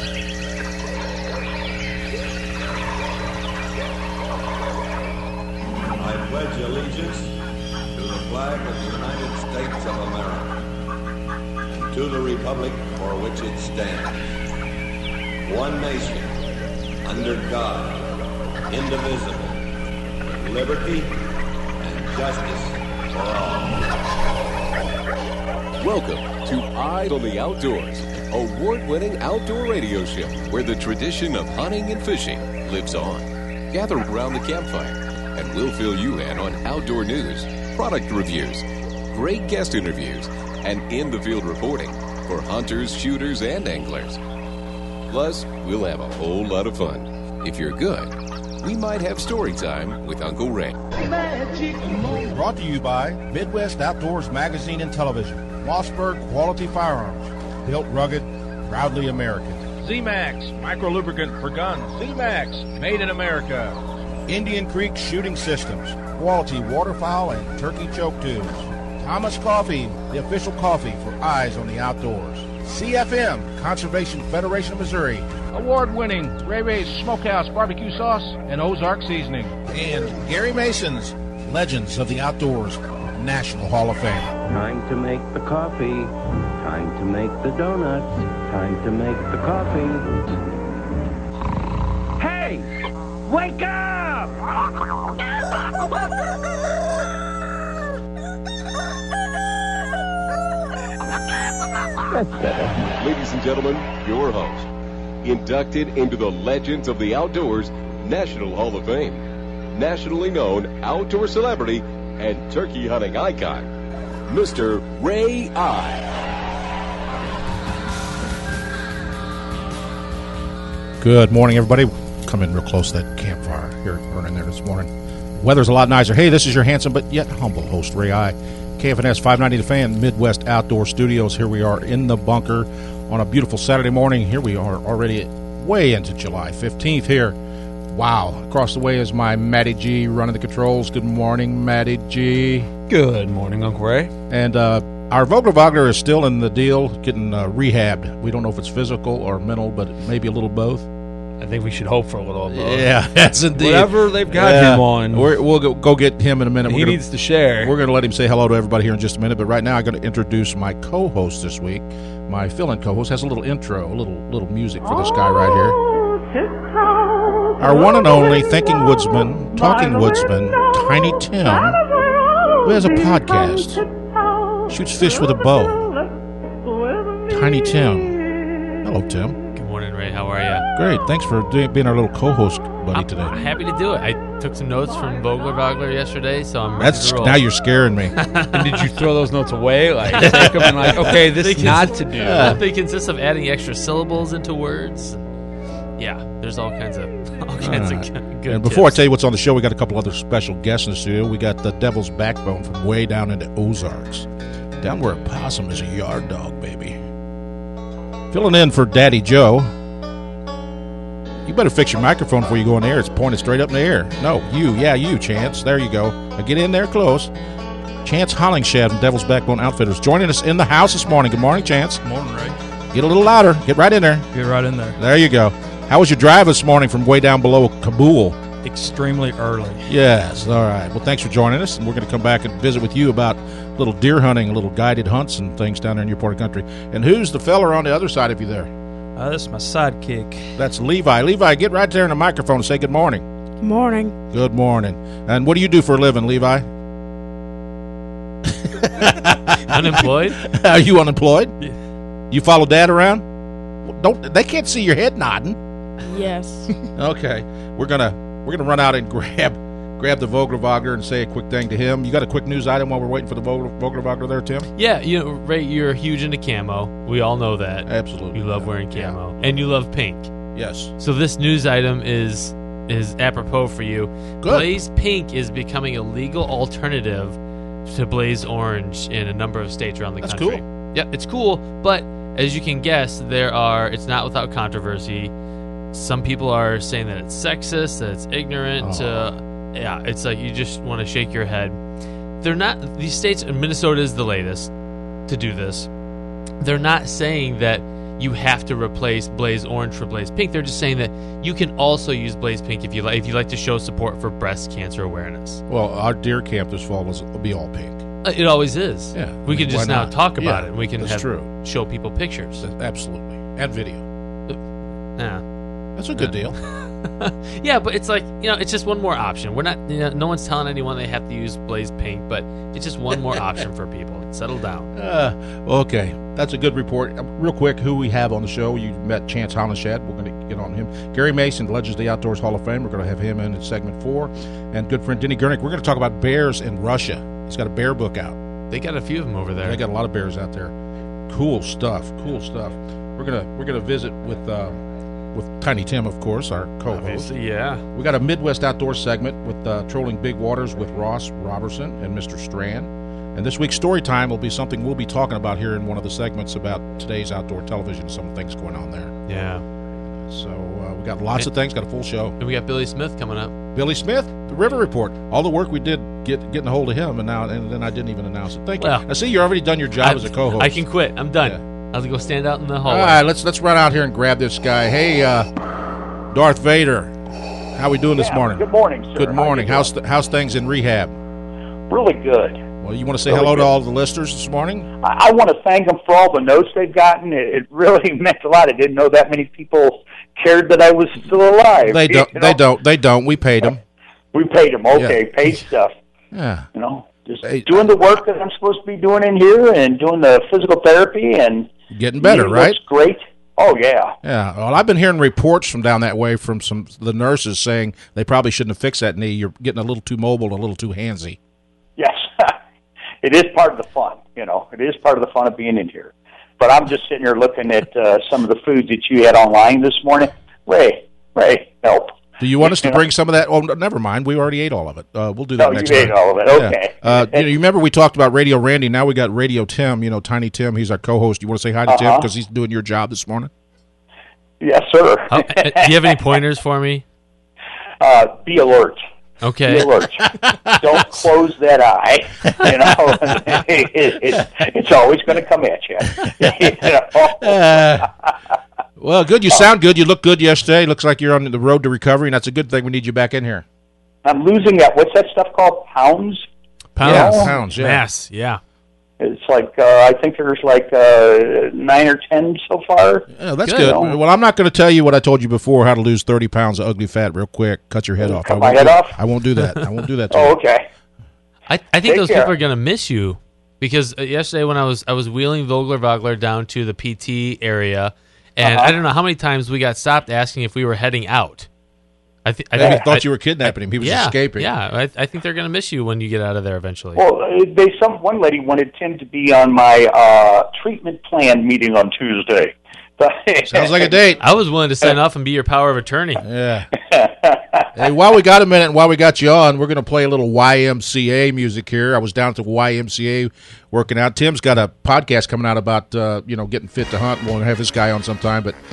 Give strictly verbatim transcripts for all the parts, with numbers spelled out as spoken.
I pledge allegiance to the flag of the United States of America and to the republic for which it stands, one nation, under God, indivisible, with liberty and justice for all. Welcome to Eyes on the Outdoors, award-winning outdoor radio show where the tradition of hunting and fishing lives on. Gather around the campfire and we'll fill you in on outdoor news, product reviews, great guest interviews, and in-the-field reporting for hunters, shooters, and anglers. Plus, we'll have a whole lot of fun. If you're good, we might have story time with Uncle Ray. Brought to you by Midwest Outdoors Magazine and Television. Mossberg Quality Firearms. Built rugged, proudly American. Z-Max, micro lubricant for guns. Z-Max, made in America. Indian Creek Shooting Systems. Quality waterfowl and turkey choke tubes. Thomas Coffee, the official coffee for Eyes on the Outdoors. C F M, Conservation Federation of Missouri. Award-winning Ray Ray's Smokehouse Barbecue Sauce and Ozark Seasoning. And Gary Mason's Legends of the Outdoors National Hall of Fame. Time to make the coffee. Time to make the donuts. Time to make the coffee. Hey! Wake up! That's better. Ladies and gentlemen, your host, inducted into the Legends of the Outdoors National Hall of Fame, nationally known outdoor celebrity and turkey hunting icon, Mister Ray I. Good morning, everybody. Come in real close to that campfire here burning there this morning. Weather's a lot nicer. Hey, this is your handsome but yet humble host, Ray I. K F N S five ninety The Fan, Midwest Outdoor Studios. Here we are in the bunker on a beautiful Saturday morning. Here we are already way into July fifteenth here. Wow. Across the way is my Matty G running the controls. Good morning, Matty G. Good morning, Uncle Ray. And uh, our Vogler Wagner is still in the deal, getting uh, rehabbed. We don't know if it's physical or mental, but maybe a little both. I think we should hope for a little of both. Yeah, that's indeed. Whatever they've got yeah. him on. We're, we'll go, go get him in a minute. He we're needs gonna, to share. We're going to let him say hello to everybody here in just a minute, but right now I'm going to introduce my co-host this week. My fill-in co-host has a little intro, a little little music for this guy right here. Our one and only thinking woodsman, talking woodsman, Tiny Tim, who has a podcast, shoots fish with a bow. Tiny Tim. Hello, Tim. Good morning, Ray. How are you? Great. Thanks for doing, being our little co-host buddy I'm, today. I'm happy to do it. I took some notes from Vogler Wagner yesterday, so I'm ready That's to roll. now you're scaring me. And did you throw those notes away? Like, take them and like, okay, this is not to do. Yeah. They consist of adding extra syllables into words. Yeah, there's all kinds of all kinds right. of good And before tips. I tell you what's on the show, we got a couple other special guests in the studio. We got the Devil's Backbone from way down in the Ozarks, down where a possum is a yard dog, baby. Filling in for Daddy Joe. You better fix your microphone before you go in the air. It's pointed straight up in the air. No, you. Yeah, you, Chance. There you go. Now get in there close. Chance Hollingshed from Devil's Backbone Outfitters joining us in the house this morning. Good morning, Chance. Good morning, Ray. Get a little louder. Get right in there. Get right in there. There you go. How was your drive this morning from way down below Kabul? Extremely early. Yes. All right. Well, thanks for joining us, and we're going to come back and visit with you about a little deer hunting, little guided hunts and things down there in your part of the country. And who's the feller on the other side of you there? Uh, this is my sidekick. That's Levi. Levi, get right there in the microphone and say good morning. Good morning. Good morning. And what do you do for a living, Levi? Unemployed? Are you unemployed? Yeah. You follow Dad around? Don't they can't see your head nodding? Yes. Okay, we're gonna we're gonna run out and grab grab the Vogler Wagner and say a quick thing to him. You got a quick news item while we're waiting for the Vogler, Vogler Wagner there, Tim? Yeah, you know, Ray, you're huge into camo. We all know that. Absolutely. You love wearing camo, and you love pink. Yes. So this news item is is apropos for you. Good. Blaze Pink is becoming a legal alternative to Blaze Orange in a number of states around the That's country. cool. Yeah, it's cool, but as you can guess, there are. It's not without controversy. Some people are saying that it's sexist, that it's ignorant. Oh. Uh, yeah, it's like you just want to shake your head. They're not. These states, and Minnesota is the latest to do this. They're not saying that you have to replace Blaze Orange for Blaze Pink. They're just saying that you can also use Blaze Pink if you like, if you like to show support for breast cancer awareness. Well, our deer camp this fall will be all pink. Uh, It always is. Yeah. We could just Why now not? talk about Yeah, it, and we can that's have, true. show people pictures. Absolutely. And video. Yeah. That's a good deal. Yeah, but it's like, you know, it's just one more option. We're not, you know, no one's telling anyone they have to use Blaze Pink, but it's just one more option for people. Settle down. Uh, okay, that's a good report. Uh, real quick, who we have on the show? You met Chance Hollenshad. We're going to get on him. Gary Mason, Legends of the Outdoors Hall of Fame. We're going to have him in in segment four. And good friend Denny Gurnick. We're going to talk about bears in Russia. He's got a bear book out. They got a few of them over there. They got a lot of bears out there. Cool stuff. Cool stuff. We're gonna we're gonna visit with uh, with Tiny Tim, of course, our co-host. Obviously, yeah. We got a Midwest Outdoor segment with uh, Trolling Big Waters with Ross Robertson and Mister Strand. And this week's story time will be something we'll be talking about here in one of the segments about today's outdoor television and some things going on there. Yeah. So uh, we got lots and, of things. Got a full show. And we got Billy Smith coming up. Billy Smith, the River Report. All the work we did get getting a hold of him, and now and then I didn't even announce it. Thank well, you. I see you've already done your job I, as a co-host. I can quit. I'm done. Yeah. I'll go stand out in the All hallway. right, let's let's run out here and grab this guy. Hey, uh, Darth Vader, how we doing this Yeah, morning? Good morning, sir. Good morning. How you How's th- how's things in rehab? doing? Really good. Well, you want to say Really hello good. to all the listeners this morning? I, I want to thank them for all the notes they've gotten. It, it really meant a lot. I didn't know that many people cared that I was still alive. They don't. you They know? don't. They don't. We paid them. We paid them. Okay, Yeah. paid stuff. Yeah. You know, just Hey, doing the work that I'm supposed to be doing in here and doing the physical therapy and Getting better, it right? looks great. Oh yeah. Yeah. Well, I've been hearing reports from down that way from some the nurses saying they probably shouldn't have fixed that knee. You're getting a little too mobile, a little too handsy. Yes. It is part of the fun, you know. It is part of the fun of being in here. But I'm just sitting here looking at uh, some of the foods that you had online this morning. Ray, Ray, help. Do you want us to You know? bring some of that? Oh, no, never mind. We already ate all of it. Uh, we'll do that No, next you time. ate all of it. Okay. Yeah. Uh, you, know, you remember we talked about Radio Randy. Now we got Radio Tim. You know, Tiny Tim. He's our co-host. You want to say hi to Tim Uh-huh. because he's doing your job this morning? Yes, sir. How, uh, do you have any pointers for me? Uh, be alert. Okay. Be alert. Don't close that eye. You know, it, it, it, it's always going to come at you. you know? Uh, well, good. You sound good. You look good yesterday. Looks like you're on the road to recovery, and that's a good thing. We need you back in here. I'm losing that. What's that stuff called? Pounds? Pounds. Yeah, pounds, yeah. Mass, yeah. It's like, uh, I think there's like uh, nine or ten so far. Yeah, that's Good. good. Well, I'm not going to tell you what I told you before, how to lose thirty pounds of ugly fat real quick. Cut your head off. Cut I my won't head do- off? I won't do that. I won't do that to Oh, you. okay. I, I think Take those care. people are going to miss you because uh, yesterday when I was I was wheeling Vogler Vogler down to the P T area, and Uh-huh. I don't know how many times we got stopped asking if we were heading out. I, th- I They think thought I- you were kidnapping him. He was yeah, escaping. Yeah, I, I think they're going to miss you when you get out of there eventually. Well, uh, they some one lady wanted Tim to be on my uh, treatment plan meeting on Tuesday. Sounds like a date. I was willing to sign off and be your power of attorney. Yeah. Hey, while we got a minute and while we got you on, we're going to play a little Y M C A music here. I was down at the Y M C A working out. Tim's got a podcast coming out about, uh, you know, getting fit to hunt. We'll have this guy on sometime, but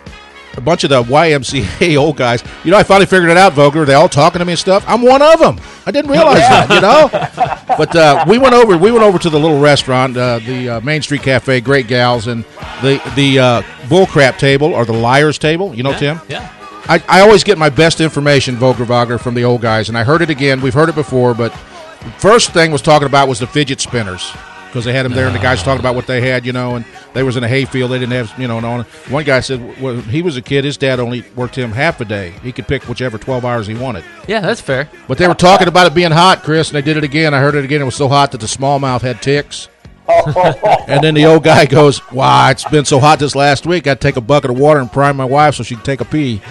a bunch of the Y M C A old guys. You know, I finally figured it out, Vogler. They all talking to me and stuff. I'm one of them. I didn't realize that, you know. But uh, we went over. We went over to the little restaurant, uh, the uh, Main Street Cafe. Great gals, and the the uh, bullcrap table or the liars table. You know, Yeah, Tim. Yeah. I, I always get my best information, Vogler Vogler, from the old guys, and I heard it again. We've heard it before, but the first thing was talking about was the fidget spinners because they had them there, and the guys talking about what they had, you know, and they was in a hayfield. They didn't have, you know, and on. One guy said when he was a kid, his dad only worked him half a day. He could pick whichever twelve hours he wanted. Yeah, that's fair. But they were talking about it being hot, Chris, and they did it again. I heard it again. It was so hot that the smallmouth had ticks. And then the old guy goes, "Why, it's been so hot this last week, I'd take a bucket of water and prime my wife so she could take a pee."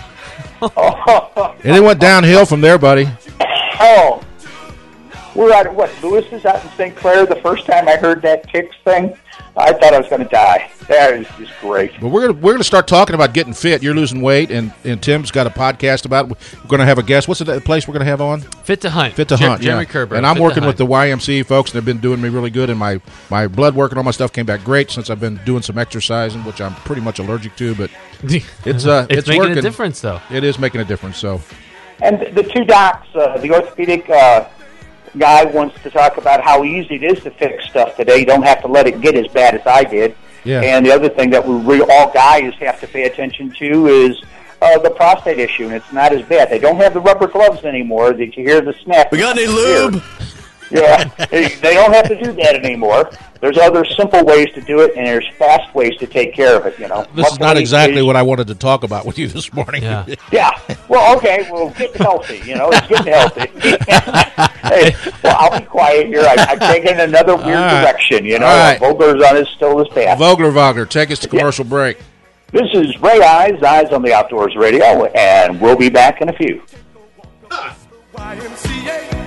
And it went downhill from there, buddy. Oh, we're out at what Lewis's out in Saint Clair. The first time I heard that ticks thing, I thought I was going to die. That is just great. But we're gonna we're gonna start talking about getting fit. You're losing weight, and, and Tim's got a podcast about it. We're gonna have a guest. What's the place we're gonna have on? Fit to Hunt. Fit to Jer- Hunt. Jeremy yeah. Kerber. And I'm Fit to working with Hunt. the Y M C A folks, and they've been doing me really good. And my my blood work and all my stuff came back great since I've been doing some exercising, which I'm pretty much allergic to. But it's uh it's, it's making working. a difference, though. It is making a difference. So And the two docs, uh, the orthopedic uh, guy wants to talk about how easy it is to fix stuff today. You don't have to let it get as bad as I did. Yeah. And the other thing that we, we all guys have to pay attention to is uh, the prostate issue, and it's not as bad. They don't have the rubber gloves anymore. Did you hear the snap? We got any lube? Yeah, they they don't have to do that anymore. There's other simple ways to do it, and there's fast ways to take care of it, you know. This is not exactly what I wanted to talk about with you this morning. Yeah. Yeah. Well, okay. Well, get healthy. You know, it's getting healthy. Hey, well, I'll be quiet here. I, I'm taking another weird right. direction. You know, All right. Vogler's on his still his path. Vogler Wagner, take us to commercial yeah. break. This is Ray Eyes, Eyes on the Outdoors Radio, and we'll be back in a few. Y M C A